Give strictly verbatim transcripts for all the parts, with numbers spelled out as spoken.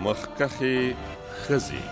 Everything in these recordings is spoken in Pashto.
مخکخې ښځې.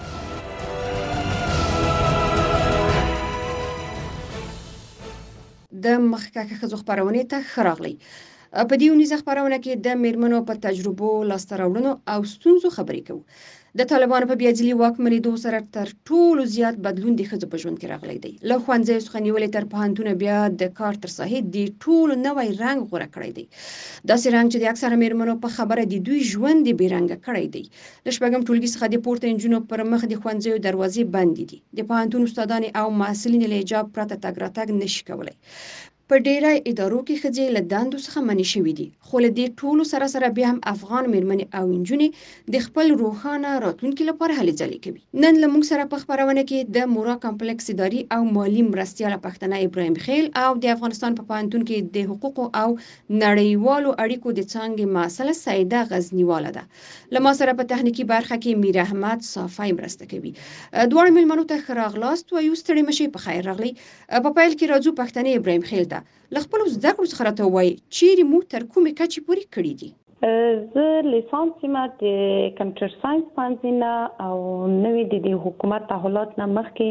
د مخکخه ښځو خپرونې ته ښه راغلی. په دې اونیزه خپرونه کې د میرمنو په تجربو، لاسته راوړنو او ستونزو خبرې کوو. د طالبانو په بیاځلي واکمنېدو سره تر ټولو زیات بدلون د ښځو په ژوند کې راغلی دی. له ښوونځیو څخه نیولې تر پوهنتونه بیا د کار تر ساحې د ټولو نوی رنګ غوره کړی دی. داسې رنګ چې د اکثره میرمنو په خبره د دوی ژوند د بې رنګه کړی دی. د شپږم ټولګي څخه د پورته نجونو پر مخ د ښوونځیو دروازې بندې دي. د پوهنتون استادانې او محصلین له حجاب پرته تګ راتګ نشي کولی. په ډیری ادارو کې ښځې له دندو څخه منع شوې دي. خو له دې ټولو سره سره بیا هم افغان میرمنې او نجونې د خپل روښانه راتلونکي لپاره هلې ځلې کوي. نن له موږ سره په خپرونه کې د مورا کمپلیکس اداري او مالی مرستیاله پښتنه ابراهیم خیل او د افغانستان په پوهنتون کې د حقوقو او نړیوالو اړیکو د څانګې محصله سعیده غزنیواله ده. له ما سره په تخنیکی برخه کې میر احمد صافی مرسته کوي. دواړو میلمنو ته ښه راغلاست و یو ستړي مشي په خیر راغلی. په پیل کې راځو پښتنه ابراهیم خیل ته. له خپلو زده کړو څخه راته ووایي چیرې مو تر کومې کچې پورې کړي دي؟ زه لیسانس یم د کمپیوټر ساينس پوهنځي نه او نوې د حکومت تحولات نه مخکې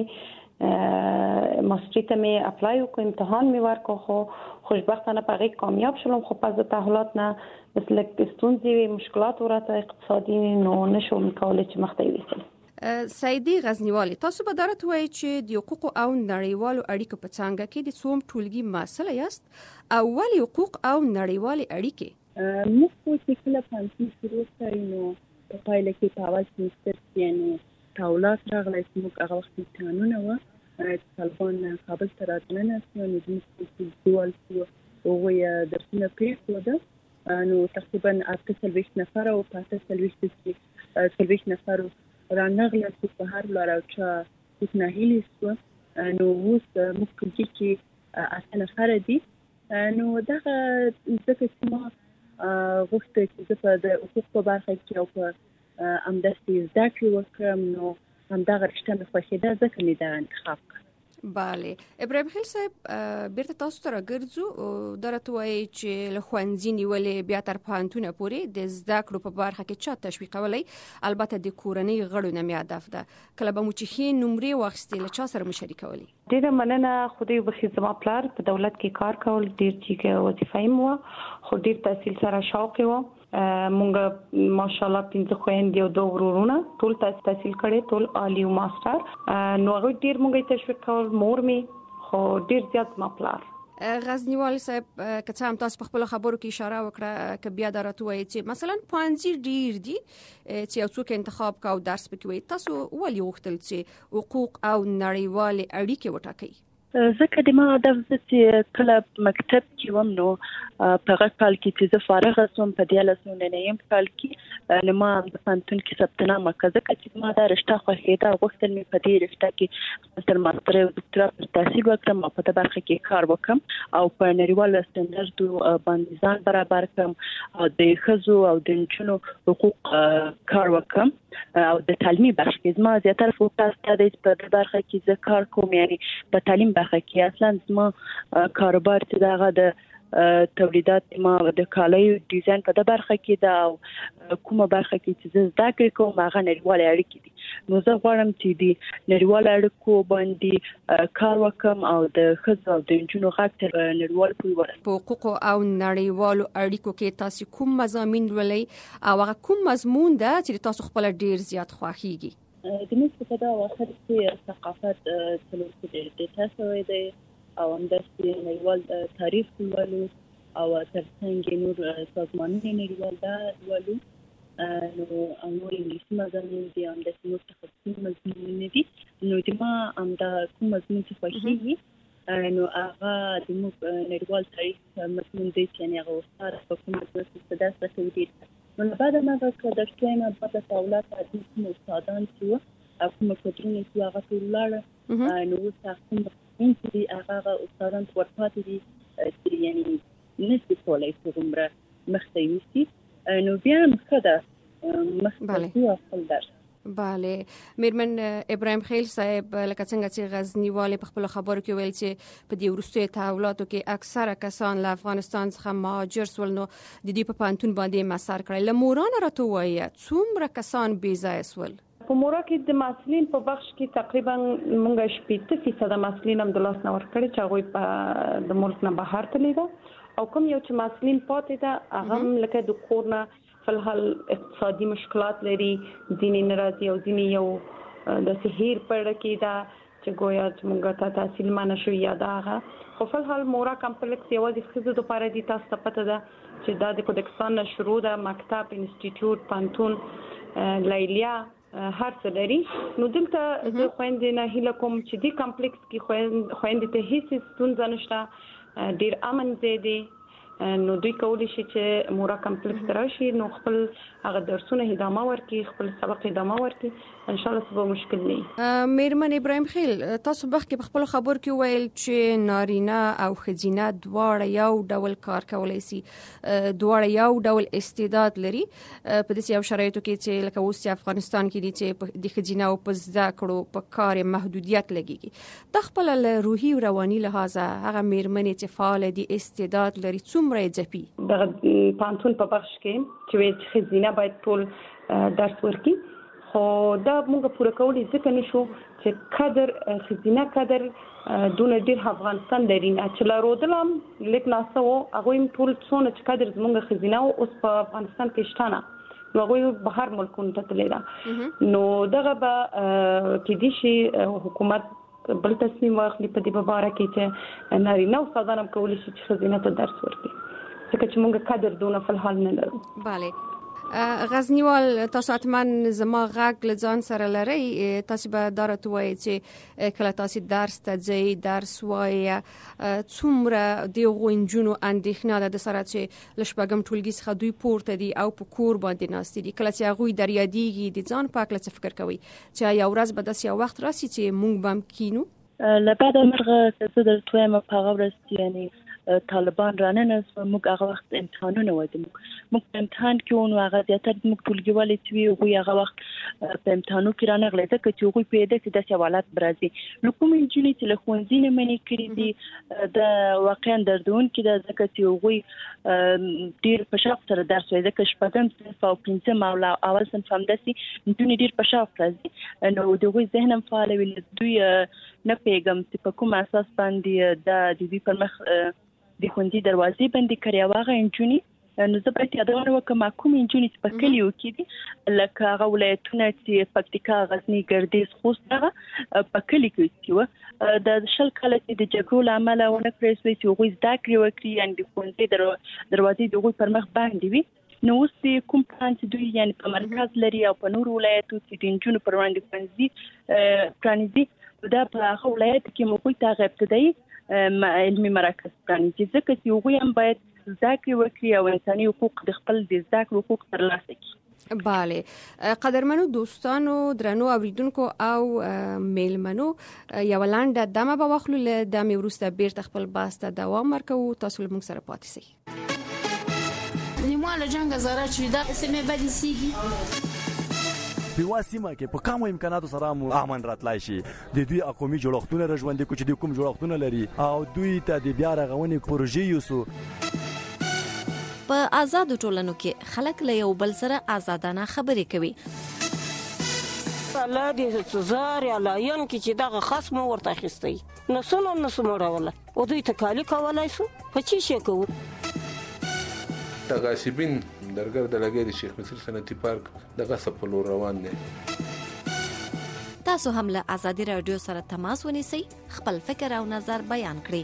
ماستري ته مې اپلای وکړ، امتحان مې ورکړ، خو خوشبختانه په هغې کامیاب شولم. خو پس د تحولات نه لږ ستونزې وې، مشکلات ورته اقتصادي نو نشوم کولی چې مخته یې ویستل. سعیدې غزنیوالې، تاسو به درته وایي چې د حقوقو او نړیوالو اړیکو په څانګه کې د څوم ټولګي محصله یاست او ولې حقوق او نړیوالې اړیکې؟ موږ خو چې کله پوهنتون شروع کړی نو په پایله کې په اول سمستر کې یعنې تحولات راغلی چې موږ هغه وخت امتحانونه وه چې طالبان کابل ته راتلنه شوه نو زموږ ټولګیوال چې هغوی درسونه پرېښوده نو تقریبا اته څلوېښت نفره او په اته څلوېښتو کې څلوېښت نفرو رانغله چې په هر لار او چا هیڅ ناهیلې شوه. نو اوس موږ ټولګي کې اته نفره دي. نو دغه ځکه چې ما غوښته چې زه په د حقوق په برخه کې او په همداسې زده کړې وکړم نو همدغه رشته مې خوښېده ځکه مې دغه انتخاب کړ. بله ابراهیم خیل صاحب، بیرته تاسو ته راګرځو. دا راته وایي چې له ښوونځي نیولې بیا تر پوهنتونه پورې د زده کړو په برخه کې چا تشویقولی؟ البته د کورنۍ غړو نه مې هدف ده. کله به مو چې ښې نمرې واخیستې له چا سره مو شریکولې؟ ډېره مننه. خدای وبخښي، زما پلار په دولت کې کار کول، ډېر چې وظیفه یې وه خو ډېر تحصیل سره شوق یې وه. مونږ ماشاءالله پنځه خویندې او دوه ورورونه ټول تحصیل کړی، ټول عالي او ماستر. نو هغوی ډېر مونږ یې تشویق کول، مور مې، خو ډېر زیات زما پلار. غزنیوال صاحب، که څه هم تاسو په خپلو خبرو کې اشاره وکړه که بیا دا راته ووایي چې مثلا پوهنځي ډېر دي چې یو څوک انتخاب کا او درس پکې وایي، تاسو ولې غوښتل چې حقوق او نړیوالې اړیکې وټاکئ؟ ځکه د ما هدف زه چې کله مکتب کې وم نو په هغه کال کې چې زه فارغه شوم په دیارلس نوي نوي کال کې نو ما د پوهنتون کې ثبت نام وکړ ځکه چې ما دا رشته خوښېده او غوښتل مې په دې رشته کې تر ماستر او دکتورا پر تحصیل وکړم او په دې برخه کې کار وکړم او په نړیوالو سټنډرډو باندې ځان برابر کړم او د ښځو او د نجونو حقوق کار وکړم او د تعلیمي برخه کې زما زیاتره فوکس دی په دې برخه کې زه کار کوم، یعنی په تعلیم برخه کې اصلا زما کاروبار چې دغه د تولیدات ما د کالیو ډیزاین په د برخه کې دا کومه برخه کې چې زه زده کړې کوم هغه نړیوالې اړیکې دي. نو زه غواړم چې د نړیوالو اړیکو باندې کار وکړم او د ښځو او د نجونو غږ تر نړیوالو پورې ورسوم. په حقوقو او نړیوالو اړیکو کې تاسو کوم مضامین لولئ او هغه کوم مضمون ده چې تاسو خپل ډیر زیات خوښیږي؟ د موږ په دا وخت کې ثقافت څلور کې د تاسو دی او همداسې نړیوال تاریخ ولولو او ترڅنګ نور سازمانونه نړیوال دا ولولو نو نور انګلیسي مضامین دي، همداسې نور تخصصي مضمونونه دي. نو د ما همدا کوم مضمون چې خوښېږي نو هغه د موږ نړیوال تاریخ مضمون دی چې یعنې هغه استاد په کوم مضمون کې څه درس راکوي دي. نو له بعده ما هغه درس وایم بعد د تحولات عادي کوم استادان چې وو او کومه کدرونه چې هغه ټول ولاړه نو اوس هغه کوم چې هغه استادان ورپاتې دي چې یعنې نشي کولی چې دومره مخته یوسي نو بیا هم ښه ده مخته ځو خپل درس. bale میرمن ابراهیم خیل صاحب لکه څنګه چې غزنیوال په خپل خبرو کې ویل چې په دې وروستیو تحولاتو کې اکثره کسان له افغانستان څخه مهاجر سول، نو د دې په پانتون باندې مسار کړی. له مورانه راته وایي څومره کسان بې ځایه سول؟ په مورا کې د مسلین په بخش کې تقریبا مونږ شپږ فیصد مسلین هم د لاس نه ورکړي چې هغه په د ملک نه بهر تللی ده، او کوم یو چې مسلین پاتې ده هغه لکه د کورونه فلحال اقتصادي مشکلات لري، ځینې ناراضي او ځینې یو د سهیر پړ کې دا چې گویا چې موږ ته تحصیل مانه شو یا دا هغه. خو فلحال مورا کمپلیکس یوازې ښځو لپاره دي. تاسو ته پته ده چې دا د کوډکستان نه شروع ده، مکتب، انسټیټیوټ، پانتون، لیلیا هر څه لري. نو دلته د خويندې نه هیله کوم چې د کمپلیکس کې خويندې ته هیڅ ستونزه نشته، ډیر امن ځای دی. نو دوی کولی شي چې مورا کمپلیکس راشي، نو خپل هغه درسونه ادامه ورکړي، خپل سبق ادامه ورکړي، ان شاء الله سبا مشکل نه. میرمن ابراهیم خیل، تاسو بخ کې په خپل خبر کې ویل چې نارینه او خزینه دواړه یو ډول کار کولای شي، دواړه یو ډول استعداد لري. په دې یو شرایطو کې چې لکه اوس افغانستان کې دي چې د خزینه او په زده کړو په کار محدودیت لګيږي، د خپل روحي او رواني لحاظ هغه میرمن چې فعال دي استعداد لري څومره جپی د پانتون په بخش کې چې خزینه باید ټول درس ورکړي، خو دا موږ پوره کولی ځکه نشو چې قدر خزینه قدر دونه ډیر افغانستان لري نه چې لارودلم لیک ناسو هغه ټول څونه چې قدر زموږ خزینه او اوس په افغانستان کې شتانه، نو هغه بهر ملکونو ته تللی ده. نو دغه به کې دي شي حکومت بل تصمیم واخلي په دې باره کې چې نارینه او استادان هم کولی شي چې خزینه ته درس ورکړي، ځکه چې موږ قدر دونه فلحال نه لرو. بله غزنیوال، تاسو اتمن زما غږ لځان سره لري، تاسو به دا راته وایي چې کله تاسو درس ته ځئ درس وایي څومره د غونجونو اندېښنه ده د سره چې لشپږم ټولګي څخه دوی پورته دي او په کور باندې ناست دي، کله چې هغوی در یادېږي د ځان په هکله څه فکر کوي چې یو ورځ به داسې یو وخت راسي چې موږ به هم کینو؟ له بعد مرغه چې زه درته وایم په هغه ورځ یعنی طالبان راننه موږ هغه وخت امتحانونه وایو، موږ په امتحان کې ونو هغه زیاتره موږ ټولګیوالې چې وي هغوی هغه وخت په امتحانو کې رانغلی، ځکه چې هغوی پوهېده چې داسې حالات به راځي. نو کومې نجونې چې له ښوونځي نه منې کړي دي دا واقعا دردونکې ده، ځکه چې هغوی ډېر په شوق سره درس وایي، ځکه شپږم صنف او پنځم او اول صنف همداسې نجونې ډېر په شوق راځي، نو د هغوی ذهن هم فعاله وي. دوی نه پوهېږم چې په کوم اساس باندې دا د دوی پر مخ د ښوونځي دروازې بندې کړې او هغه نجونې، نو زه باید یادونه وکړم کوم نجونې چې په کلیو کې دي لکه هغه ولایتونه چې پکتیکا، غزني، ګردیز، خوست دغه په کلي کې وو، د شل کاله چې د جګړو له امله ونه کړی شوی چې هغوی زده کړې وکړي، یعنې د ښوونځي دروازې د هغوی پر مخ بندې وي. نو اوس کوم پلان چې دوی یعنې په مرکز لري او په نورو ولایتو چې د نجونو پر وړاندې ښوونځي پرانیزي، دا په هغه ولایت کې هغوی ته هغه ابتدایي علمي مراکز پرانیزي، ځکه چې هغوی هم باید زده کړې وکړي او انساني حقوق د خپل د زده کړو حقوق ترلاسه کړي. بله قدرمنو دوستانو، درنو اوریدونکو او میلمنو، یو لنډه دمه به واخلو، له دمې وروسته بیرته خپل بحث ته دوام ورکوو. تاسو له موږ سره پاتې شئ. نیمه له جنګ زاره چې دا سیمه بدې سیږي په واسمه کې په کومو امکاناتو سره مو امن راتلای شي، د دوی اقومي جوړښتونه رژوندې کو چې د کوم جوړښتونه لري او دوی ته د بیا رغونې پروژې یوسو. په آزادو ټولنو کې خلک له یو بل سره آزادانه خبرې کوي. الله دې زار یا لاین کې چې دغه خصم ورته اخیستی نسونه نسو مړوله او دوی ته کالی کولای شو په چی شي کوو. تغاصبین درګر د لګي د شیخ مصر صنعتي پارک دغه سپلو روان دي. تاسو هم له آزادي رادیو سره تماس ونیسئ، خپل فکر او نظر بیان کړئ.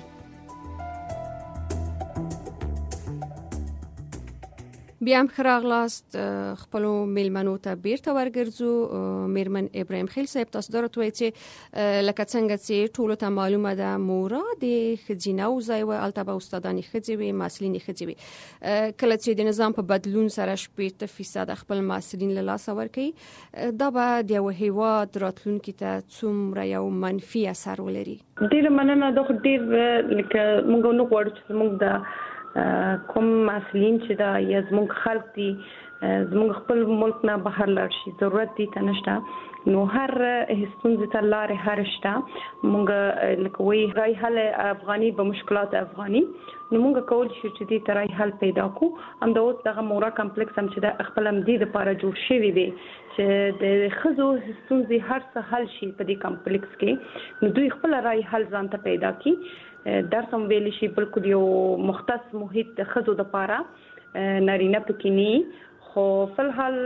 بیا هم خراغلاست خپلو میلمنو ته بیرته ورګرځو. میرمن ابراهیم خیل صاحب، تاسو درته وایي چې لکه څنګه چې ټولو ته معلومه ده مورا د ښځینه و ځای وه، هلته به استادانې ښځې وې، محصلینې ښځې وې. کله چې د نظام په بدلون سره شپېته فیصد خپل محصلین له لاسه ورکوي، دا به د یو هیواد راتلونکي ته څومره یو منفي اثر ولري؟ ډېره مننه. دا خو ډېر لکه موږ نه غواړو چې زموږ د کوم مسلین چې دا یا زموږ خلک دي زموږ خپل ملک نه بهر لاړ شي ضرورت دي ته نشته نو هر ستونزې ته لارې هر شته موږ لکه وایي رای حل افغاني به مشکلات افغاني نو موږ کول شو چې دې ته رای حل پیدا کړو همدا اوس دغه مورا کمپلیکس هم چې د خپل همدې دپاره جوړ شوی دی چې د ښځو ستونزې هر څه حل شي په دې کمپلیکس کې نو دوی خپل رای حل ځان ته پیدا کړي درس هم ویلی شي بلکل یو مختص محیط د ښځو دپاره نارینه پکې نه خو فلحال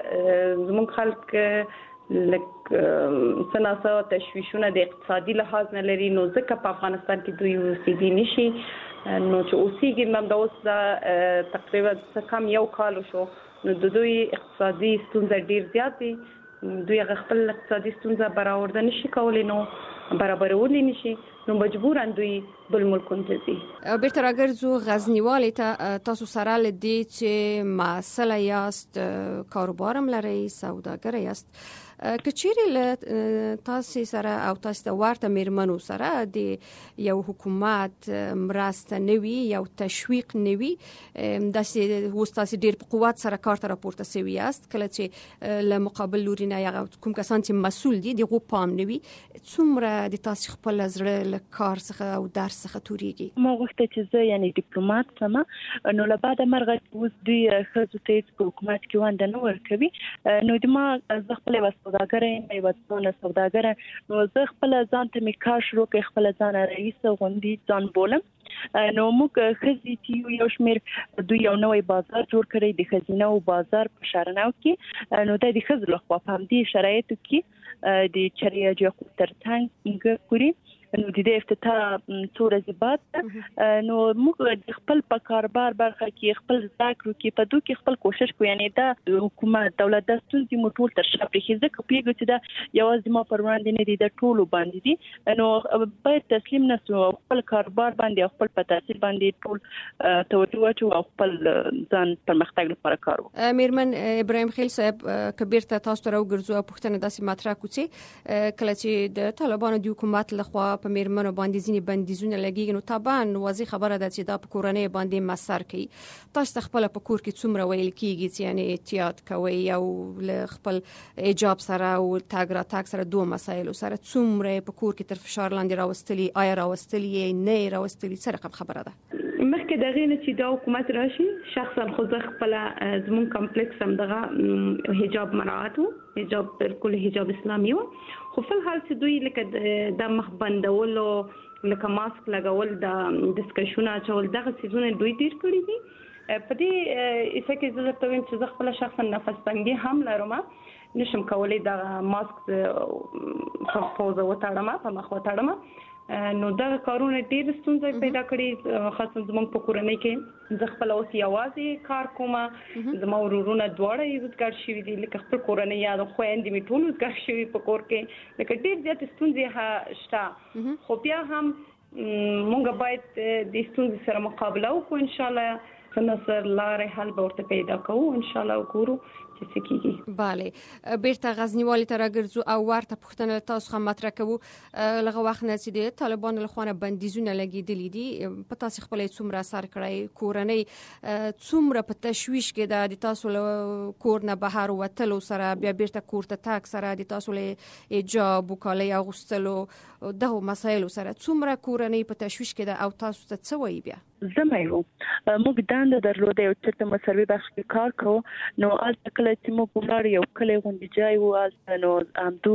زموږ خلک لکه سناسه تشویشونه د اقتصادي لحاظ نه لري نو ځکه په افغانستان کې دوی اوسېدي نشي نو چې اوسېږي نو د اوس تقریبا څه کم یو کال شو نو د دوی اقتصادي ستونزه ډیر زیات دي دوی خپل اقتصادي ستونزه برآورده نشي کولی نو برابرولی نشي نو مجبورن دوی بل ملکونو ته ځي. بیرته راګرځو غزنیوالې ته تاسو سره له دې چې معسله یاست کاروبار هم لرئ سوداګر یاست که چیرې له تاسو سره او تاسو ته ورته میرمنو سره د یو حکومت مرسته نوي یو تشویق نوي داسې اوس تاسو ډیر په قوت سره کار ته راپورته سوي یاست کله چې له مقابل لوري نه یا کوم کسان چې مسؤل دي دغه پام نوي څومره د تاسو خپل زړه له کار څخه او درس څخه توريږي ما غوښته چې زه یعنی ډیپلوماټ سم نو له بعد مرغه اوس دوی خزو ته په حکومت کې وانده نه ورکوي نو د ما زه خپل سوداګر یم یو څونه سوداګر نو زه خپل ځان ته می کار شروع کړ خپل ځان رئیس غوندي ځان بولم نو موږ خزي چې یو شمیر دوی یو نوې بازار جوړ کړی د خزینه او بازار په شارناو کې نو د خزر له خوا په دې شرایطو کې د چریه جو ترڅنګ ګوري نو د دې افتتاح څو ورځې بعد نو موږ خپل په کاروبار برخه کې خپل ذکر کې په دوه کې خپل کوشش کوو یعنی دا حکومت دولت د ستونزې مټول تر شا پرې ځکه پیګو چې دا یوازې ما پر وړاندې نه دي د ټولو باندې دي نو باید تسلیم نسو خپل کاروبار باندې خپل په تاثیر باندې ټول توجه واچو او خپل ځان پرمختګ لپاره کار وکړو. میرمن ابراهیم خیل صاحب کبیر ته تاسو ته راوګرځو پوښتنه داسې مطرح کوي کله چې د طالبانو د حکومت لخوا په میرمنو باندې ځینې بندیزونه لګیږي نو طبعا واضح خبره ده چې دا په کورنۍ باندې مسر کوي تاسو خپل په کور کې څومره ویل کیږي چې یعنی احتیاط کوي او خپل ایجاب سره او تاګ را تاګ سره دوه مسایل سره څومره په کور کې تر فشار لاندې راوستلي آیا راوستلي نه راوستلي سره خبره ده مخکې دغه نه چې دا حکومت راشي شخصا خو زه خپل زمون کمپلیکس هم دغه حجاب مراعات حجاب بالکل حجاب اسلامي و خو په حال چې دوی لکه د مخ بندول او لکه ماسک لګول د ډسکشن اچول دغه سيزونه دوی ډیر کړی دي په دې اسه کې زه ته ویم چې زه خپل شخصا نفس تنګي هم لرم نشم کولای د ماسک په پوزه وتاړم په مخ وتاړم نو دا کارونه ډیر ستونزې پیدا کړې خاصه زموږ په کورنۍ کې زه خپل اوس یوازې کار کوم زما ورورونه دواړه عزتګار شوي دي لکه خپل کورنۍ یا د خويندې می ټول عزتګار شوي په کور کې لکه ډیر زیات ستونزې شته خو بیا هم موږ باید د ستونزې سره مقابله وکړو ان شاء الله څنګه لارې حل به ورته پیدا کوو ان شاء الله وګورو چې کیږي. bale بیرته غزنیوالې ته راګرځو او ورته پوښتنه تاسو هم مطرح کوو لغه وخت نه چې د طالبانو له خوا بندیزونه لګیدلي دي په تاسو خپل څومره اثر کړی کورنۍ څومره په تشویش کې د تاسو له کور نه بهر وتلو سره بیا بیرته کور ته تاک سره د تاسو له ایجاب وکالي اغوستلو دغه مسایل سره څومره کورنۍ په تشویش کې ده او تاسو ته څه وایي بیا زمایو موږ دانده درلوده یو چې تم سروي بخش کې کار کوو نو آل کله چې موږ ولر یو کله غونډه ځای وو آل نو امدو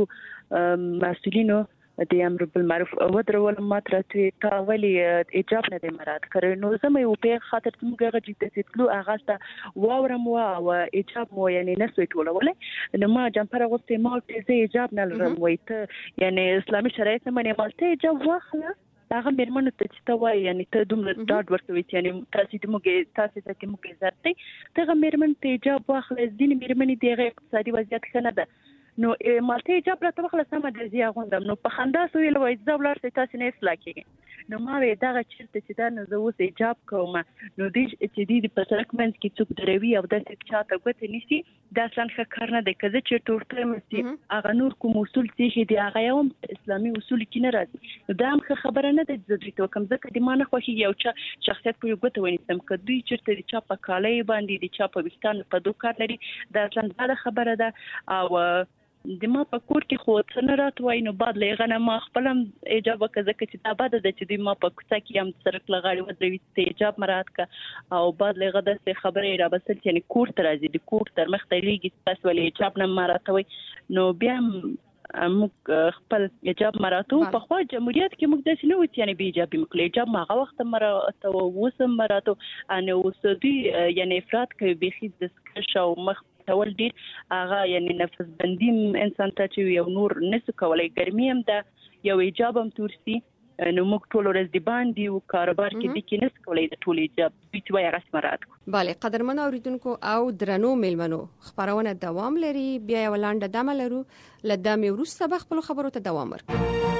مسؤلینو د امر بالمعروف او درول ماتره ته کاولي ایجاب نه د مراد کړو نو زمایو په خاطر موږ غږی ته تلو اغاسته واورم او ایجاب مو یعنی نسوي ټولولې نو ما جمپر غوسته ما ته ایجاب نه لرم وایته یعنی اسلامي شریعت نه منې مالته ایجاب واخله هغه میرمنو ته چې تا وایي یعنی ته دومره ډاډ ورکوي چې یعنی تاسو ته موږ تاسو ته کې موږ عزت دی ته میرمن ته ایجاب واخلې ځینې میرمنې دغه اقتصادي وضعیت ښه نه ده نو مالته حجاب راته وخله سم د زی غوندم نو په خندا سو ویل وای حجاب لار ستاسو نه اصلاح کیږي نو ما وی دغه چیرته چې دا نه زه اوس حجاب کوم نو دې چې دې په سرک منځ کې څوک دروي او د څه چاته ګوت نشي دا اصلا ښه کار نه دی کزه چې ټورته مستي هغه نور کوم اصول چې دی هغه هم اسلامي اصول کې نه راځي دا هم خبره نه ده د دې تو کوم ځکه د مانه خوشي یو چې شخصیت په یو ګوت ونیسم کدی چیرته د چا په کالای باندې د چا په وستان په دوه کار لري دا اصلا دا خبره ده او د ما په کور کې خو څنګه راتوي نو بعد لغه نه ما خپلم حجاب وکړه چې دا بعد د چې د ما په کوڅه کې هم سرک لغاړي ودروي ته حجاب مراد کا او بعد لغه د خبره را بسل چې نه کور تر ازي د کور تر مخ ته لګي پس ولې حجاب نه مراتوي نو بیا موږ خپل حجاب مراتو په خو جمهوریت کې موږ د سينو یعنی به حجاب موږ حجاب ماغه وخت مراتو وسم مراتو ان وسدي یعنی افراد کوي به د شاو مخ تول ډیر هغه یعنی نفس بندیم انسان ته چې یو نور نس کولای ګرمي هم ده یو حجاب هم تورسي نو موږ ټول ورځ دی باندې او کاروبار کې د کینس کولای د ټول حجاب بیت وای رسمرات bale قدرمن اوریدونکو او درنو میلمنو خبرونه دوام لري بیا ولانډه دمه لرو لدامي ورسته بخپل خبرو ته دوام ورکړو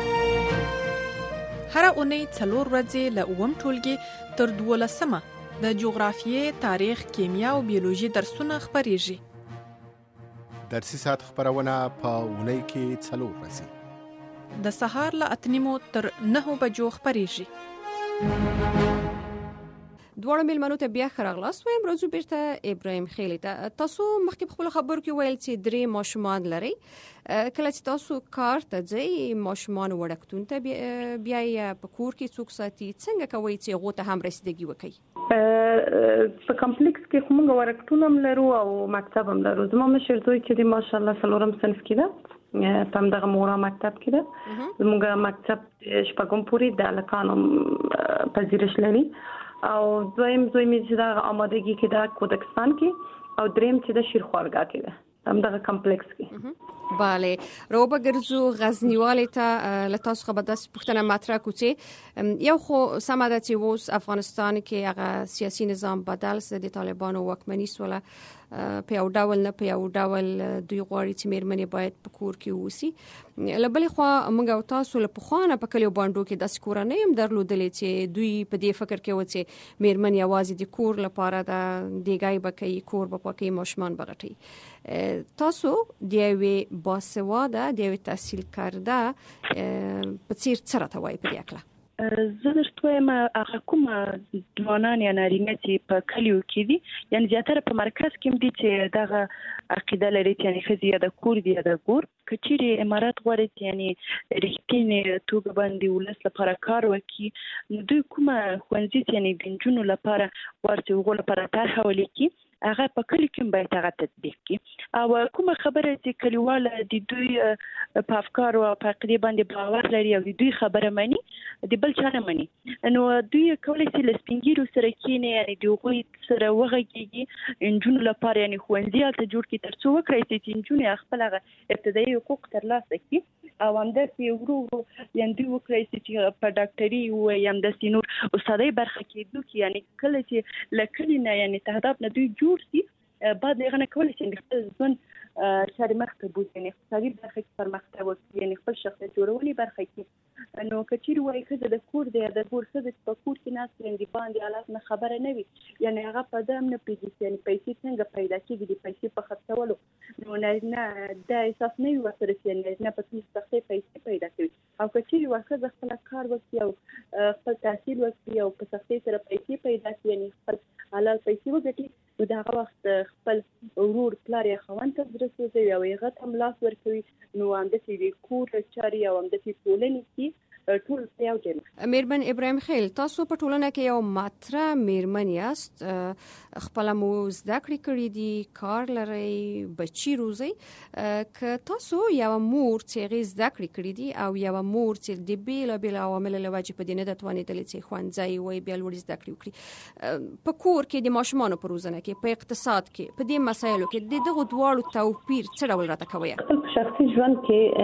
هر اونۍ څلور ورځې له اووم ټولګي تر دولسمه د جغرافیې تاریخ کیمیا او بیولوژي درسونه خبريږي درسي ساعت خبرونه په اونۍ کې څلور ورځې د سهار له اتنیمو تر نهو بجو خبريږي دوړ میلمنو ته بیا خراغلاس وایم روزو بیرته ابراهیم خیلی ته تاسو مخکې خپل خبرو کې ویل چې درې ماشومان لري کله چې تاسو کار ته ځئ ماشومان وړکتون ته بیا یې په کور کې څوک ساتي څنګه کوي چې هغه ته هم رسیدګي وکړي په کمپلیکس کې موږ ورکتون هم لرو او مکتب هم لرو زموږ مشر دوی چې د ماشاءالله څلورم صنف کې ده په دغه مورا مکتب کې ده زموږ مکتب شپږم پورې د الکانو پذیرش لري او دویم دوی چې د آمادګي کې د کوټکستان کې او دریم چې د شیرخوارګا کې ده هم دغه کمپلیکس کې bale روبه ګرځو غزنیواله ته لتاسو خبر داس پښتنه مطرح کوڅه یو خو سماده چې ووس افغانستان کې هغه سیاسي نظام بدل سره د طالبانو وکمنی سوله په یو ډول نه په یو ډول دوی غواړي چې میرمنې باید په کور کې ووسی لبل خو موږ او تاسو له پخوانه په کلیو باندې کې د سکورنۍ هم درلودلې چې دوی په دې فکر کې و چې میرمنې یوازې د کور لپاره د دیګای بکې کور په پکې ماشومان بغټي تاسو دی باسواده دی تحصیل کرده په څیر څه راته وایي په دې اړه زه درته هغه کوم ځوانان یا نارینه چې په کلیو کې دي یعنی زیاتره په مرکز کې دي چې دغه عقیده لري چې یعنی خزي د کور دی د ګور کچيري امارات غواړي یعنی رښتینی توګه باندې ولس لپاره کار وکړي نو دوی کومه خوندې یعنی د جنونو لپاره ورته وګړو لپاره طرح ولیکي هغه په کلی کې باید هغه تطبیق کړي او کومه خبره چې کلیواله د دوی په افکار او په عقیده باندې باور لري او د دوی خبره مانی د بل چا نه مانی نو دوی کولای شي لسپینګیرو سره کینې یعنی د غوي سره وغږیږي انجونو لپاره یعنی خوندې ته جوړ کړي ترڅو وکړي چې انجونو خپل ابتدایي حقوق ترلاسه کړي او همداسې ورو یعنی دوی وکړي چې په ډاکټري او همداسې نور استادۍ برخه کې دوی یعنی کله چې لکه نه یعنی تهداب نه دوی جوړ شي بعد لغه کولای شي خپل ځون شاري مخته بوځي یعنی اقتصادي برخه کې پرمختګ وکړي یعنی خپل شخصیت جوړولي برخه کې نو کچیر وای خزه د کور دی د کور خزه په کور کې ناس یعنی باندې حالات نه خبره نه وي یعنی هغه په دام نه پیږي یعنی پیسې څنګه پیدا کیږي د پیسې په خرڅولو نو نه د احساس نه وي ورته یعنی نه په څه څه پیسې پیدا کوي او کچیر وای خزه خپل کار وکړي او خپل تحصیل وکړي او په سختۍ سره پیسې پیدا کوي یعنی خپل حلال پیسې وګټي نو دا هغه وخت خپل ورور پلار یې خوان ته درسوي او هغه تم لاس ورکوي نو اندې د کور چاري او اندې ټولنې کې ټول یو ډول میرمن ابراهیم خیل تاسو په ټولنه کې یو ماتره میرمن یاست خپل مو زده کړې کړې دي کار لري بچی روزي که تاسو یو مور چې غي زده کړې کړې دي او یو مور چې د بیل بیل عوامل له وجې په دې نه د توانې دلې چې خوانځي وي بیا لوړ زده کړې وکړي په کور کې د ماشومان په روزنه کې په اقتصاد کې په دې مسایلو کې د دغه دواړو توپیر څه ډول راته کوي خپل شخصي ژوند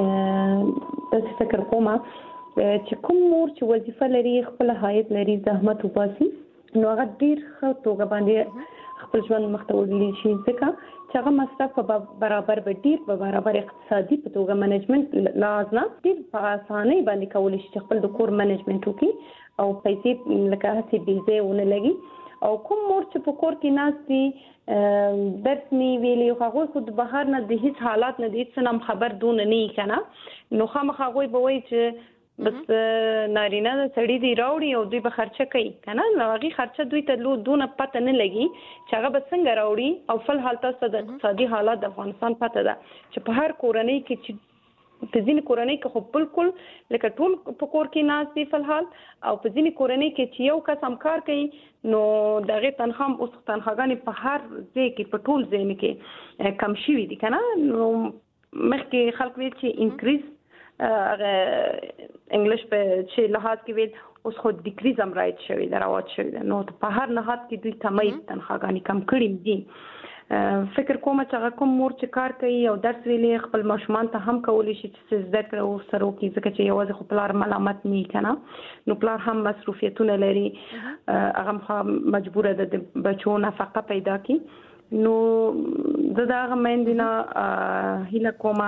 کې د فکر کومه چې کوم مور چې وظیفه لري خپل حایت لري زحمت وباسي نو هغه ډیر ښه توګه باندې خپل ژوند مخ ته وړلی شي ځکه چې هغه مصرف په برابر به ډیر په برابر اقتصادي په توګه منیجمنت لاز نه ډیر په اسانۍ باندې کولی شي خپل د کور منیجمنت وکړي او پیسې لکه هڅې بېځای ونه لګي او کوم مور چې په کور کې ناست دي درس نه ویلي هغوی خو د بهر نه د هیڅ حالات نه د هیڅ نه خبر دونه نه وي که نه نو خامخا هغوی به وایي چې بس نارینه د سړي دی راوړي او دوی به خرچه کوي که نه نو هغې خرچه دوی ته دونه پته نه لګي چې هغه به څنګه راوړي او فلحال تاسو ته د اقتصادي حالات د افغانستان پته ده چې په هر کورنۍ کې چې په ځینې کورنۍ کې خو بالکل لکه ټول په کور کې ناست دي فلحال او په ځینې کورنۍ کې چې یو کس هم کار کوي نو د هغې تنخوا هم اوس تنخواګانې په هر ځای کې په ټول ځایونو کې کم شوي دي که نه نو مخکې خلک ویل چې انکریز هغه انګلیش په چې لحاظ کې ویل اوس خو ډیکریز هم رایټ شوی ده رواج شوی ده نو په هر نهاد کې دوی کمۍ تنخواګانې کم کړي دي فکر کوم چې هغه کوم مور چې کار کوي او درس ویلي خپل ماشومان ته هم کولی شي چې زده کړه ورسره وکړي ځکه چې یوازې خو پلار ملامت نه وي که نه نو پلار هم مصروفیتونه لري هغه هم مجبوره ده د بچو نفقه پیدا کړي نو زه د هغه میندې نه هیله کومه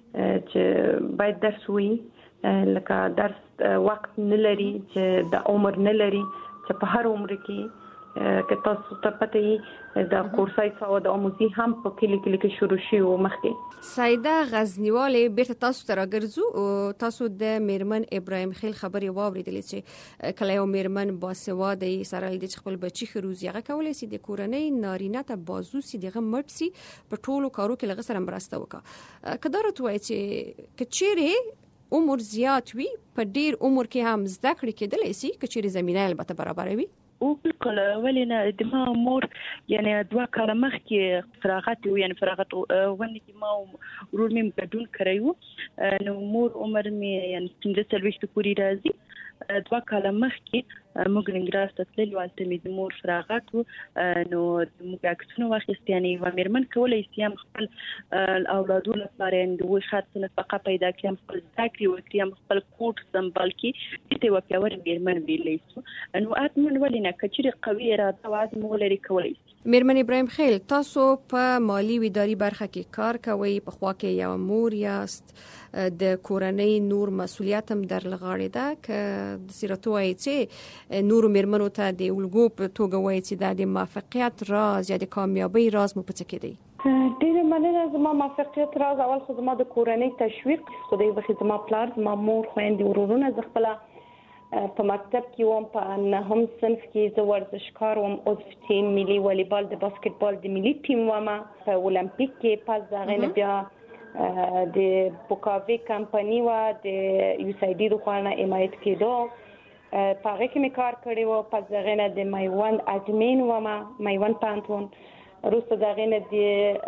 چې باید درس ووایي لکه درس وخت نه لري چې د عمر نه لري چې په هر عمر کې که تاسو ته پته یي د کورسای سوا د آموزي هم په کلی کلی کې شروع شي او مخکې سایده غزنیواله بیرته تاسو ته راګرځو تاسو د میرمن ابراهیم خیل خبرې واوریدلې چې کله یو میرمن باسواده سره د خپل بچی خروزي هغه کولای سي د کورنۍ نارینه ته بازو سي دغه مټ سي په ټولو کارو کې لږ سره مرسته وکړه کدارت وای چې کچېره عمر زیات وي په ډیر عمر کې هم زده کړې کېدلی سي کچېره زمينه البته برابروي او بالکل ولې نه د ما مور یعنی دوه کاله مخکې فراغت و یعنی فراغت ونې کې ما ورور مې ګډون کړی و نو مور عمر مې یعنی پنځه څلوېښت پورې راځي دوه کاله مخکې موږ ننګرهار ته تللي هلته مې د مور فراغت و نو موږ عکسونه واخیست یعنې یوه مېرمن کولی سي هم خپل اولادو لپاره یعنې د اووه ښه نفقه پیدا کړي هم خپل زده کړې وکړي هم خپل کور سمبال کړي دې ته یوه پیاوړې مېرمن ویلی سو نو حتما ولې نه که چېرې قوي اراده او عزم ولري کولی سي میرمن ابراهیم خیل تاسو په مالی و اداري برخه کې کار کوئ په خوا کې یو مور یاست د کورنۍ نور مسؤلیت هم در لغاړې ده که د سیرتو وایي چې نورو میرمنو ته د الګو په توګه وایي چې د موفقیت راز یا د کامیابۍ راز مو په څه کې دی ډېره مننه زما موفقیت راز اول خو زما د کورنۍ تشویق خدای بخښي زما پلار زما مور خویندې ورورونه زه خپله په مکتب کې وم په نهم صنف کې زه ورزشکار وم عضو ټیم ملي والیبال د باسکټبال د ملي ټیم وم په اولمپیک کې پس د هغې نه بیا د بوکاوي کمپني وه د یو سی ډي د خوا نه حمایت کېدو په هغې کې مې کار کړی و پس د هغې نه د میوند اډمین وم میوند پوهنتون وروسته د هغې نه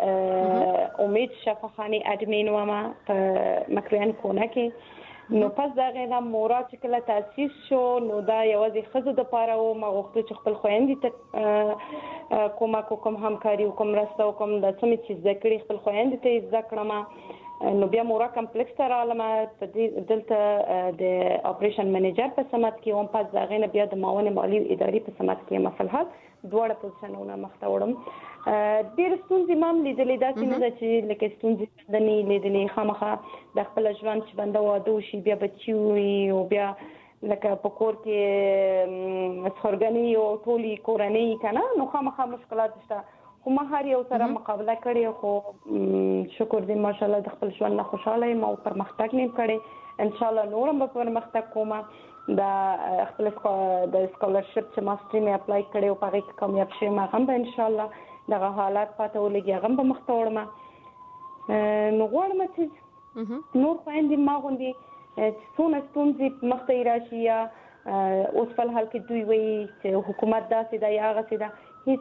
د امید شفاخانې اډمین وم په مکرویان کونه کې نو پس د هغې نه مورا چې کله تاسیس شو نو دا یوازې ښځو دپاره و ما غوښتل چې خپل خویندې ته کومک وکړم همکاري وکړم مرسته وکړم دا څه مې چې زده کړي خپل خویندې ته یې زده کړم نو بیا مورا کمپلیکس ته رالم په دې دلته د اپریشن منیجر په سمت کې وم پس د هغې نه بیا د معاون مالي اداري په سمت کې یم فلحال دواړه پوزیشنونه مخته وړم ډېرې ستونزې ما هم لیدلې داسې نه ده چې لکه ستونزې بنده نه لیدلې خامخا د خپل ژوند چې بنده واده وشي بیا بچي وي او بیا لکه په کور کې سخرګنۍ او ټولې کورنۍ که نه نو خامخا مشکلات شته خو ما هر یو سره مقابله کړې خو شکر دی ماشاءالله د خپل ژوند نه خوشحاله یم او پرمختګ مې کړی انشاءالله نور هم به پرمختګ کوم د خپل د سکالرشپ چې ماسټري مې اپلای کړی او په هغې کې کامیاب شوم هغه هم به انشاءالله دغه حالات پاته ولګي هغه هم به مخته وړم نو غواړم چې نور خویندې ما غوندې چې څونه ستونزې مخته یې راشي یا اوس فلحال کې دوی وایي چې حکومت داسې ده یا هغسې ده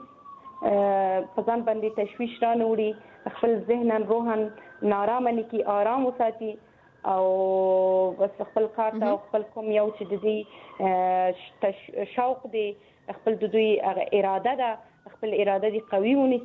هېڅ په ځان باندې تشویش را نه وړي خپل ذهنا روحا نارامه نه کړي آرام وساتي او بس خپل کار ته او خپل کوم یو چې د دوی شوق دی خپل د دوی اراده ده خپل اراده دی قوي ونیسي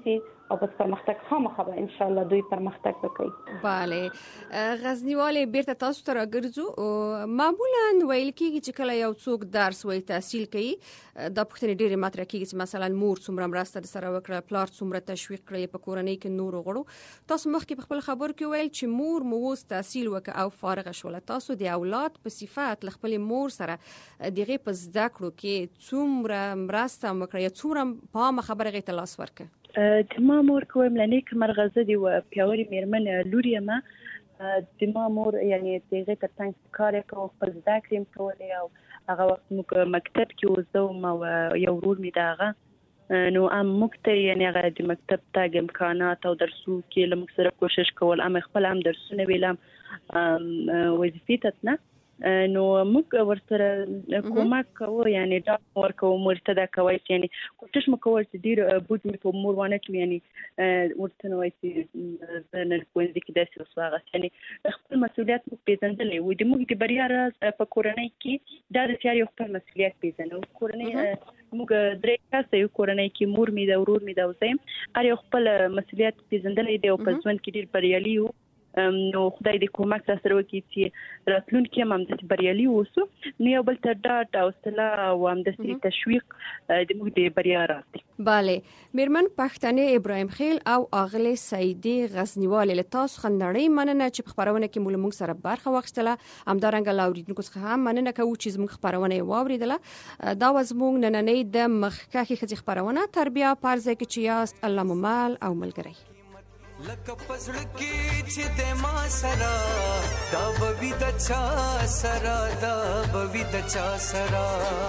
او بس پرمختګ خامخا به ان شاء الله دوی پرمختګ وکړي. bale غزنیواله بیرته تاسو ته راګرځو. معمولا ویل کېږي چې کله یو څوک درس وایي تحصیل کوي د پښتنې ډېرې مطرح کېږي چې مثلا مور څومره مرسته سره وکړه، پلار څومره تشویق کړی په کورنۍ کې نور غړو. تاسو مخکې په خپل خبر کې ویل چې مور مو اوس تحصیل وکړه او فارغ شوله. تاسو د اولاد په صفات خپل مور سره دغه په زده کړو کې څومره مرسته وکړه یا څومره په خبره غي تلاس ورکه؟ د ما مور کوم لنیک مرغزه دی و پیاوري میرمن لوري ما د ما مور یعنی دغه ترڅنګ کار کوي په زده کړم کولای او هغه وخت موږ مکتب کې وزوم او یو ورور می داغه نو ام مکته یعنی هغه د مکتب تاګ امکانات او درسو کې لمک سره کوشش کول ام خپل هم درسونه ویلم وظیفې ته نو موږ ورسره کومک کوو یعنی دا ورکو مرتدا کوي یعنی کوشش مکول چې ډیر بوج می په مور وانه کې یعنی ورته نو چې زنه کوندې کې داسې وسواغه یعنی خپل مسؤلیت مو پیژندلې وي د موږ د بریا راز په کورنۍ کې دا د سیاري خپل مسؤلیت پیژنو. کورنۍ موږ درې کسه یو کورنۍ کې مور می دا ورور می دا وسیم اره خپل مسؤلیت پیژندلې دی او په ژوند کې ډیر بریالي وو. نو خدای دې کومک سره وکړي چې راتلونکي هم د بریالي اوسو. نو یو بل ته ډاټ او استلا او هم د تشویق د موږ د بریا راځي. bale میرمن پښتنې ابراهیم خیل او اغله سعیدی غزنیواله له تاسو خندړې مننه چې خبرونه کې مول موږ سره برخه واخیستله. همدارنګه لاوریدونکو څخه هم مننه کوو چې موږ خبرونه واوریدله. دا وزموږ نننې د مخکې خځې خبرونه تربیه پارځه کې چې یاست الله ممال او ملګری لکه پزړ کې چې د ما سره دا بوي د چا سره دا بوي د چا سره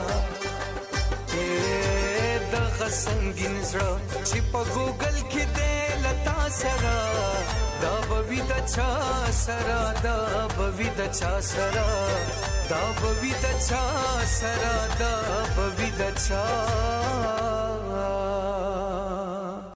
اے د غسنګین زړه چې په ګوګل کې د لتا سره دا بوي د چا سره دا بوي د چا سره دا بوي د چا سره دا بوي د چا